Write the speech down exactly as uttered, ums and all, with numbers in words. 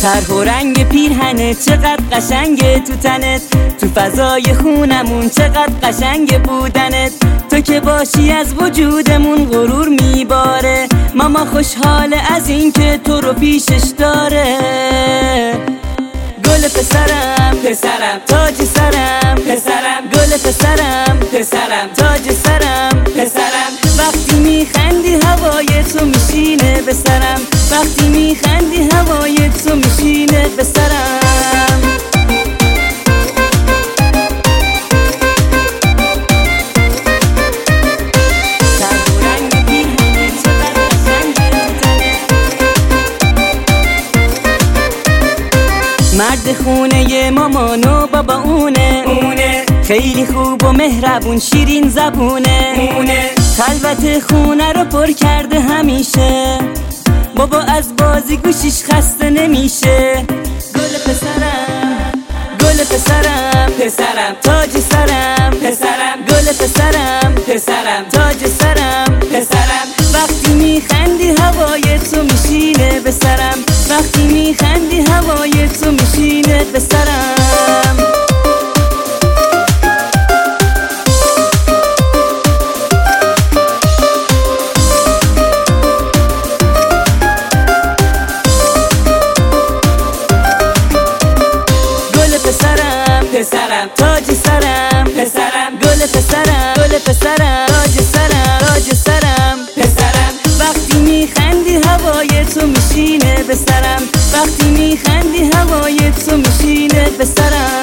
طرح و رنگ پیرهنت چقدر قشنگه تو تنت، تو فضای خونمون چقدر قشنگ بودنت. تو که باشی از وجودمون غرور میباره، ماما خوشحاله از این که تو رو پیشش داره. گل پسرم پسرم تاج سرم پسرم، گل پسرم پسرم تاج سرم پسرم. وقتی میخندی هوای تو میشینه به سرم، وقتی میخندی هوای تو میشینه به سرم. مرد خونه مامان و بابا اونه اونه، خیلی خوب و مهربون شیرین زبونه اونه. خلوت خونه رو پر کرده همیشه، بابا از بازی گوشیش خسته نمیشه. گل پسرم گل پسرم پسرم تاج سرم پسرم، گل پسرم پسرم تاج سرم پسرم. وقتی میخندی هوای تو میشینه به سرم، وقتی میخندی هوای تو میشینه به سرم. گل پسرم پسرم تاج سرم پسرم، گل پسرم گل پسرم تاج سرم تاج سرم پسرم. وقتی میخندی هوای تو میشینه به سرم، وقتی میخندی هوای تو میشینه به سرم.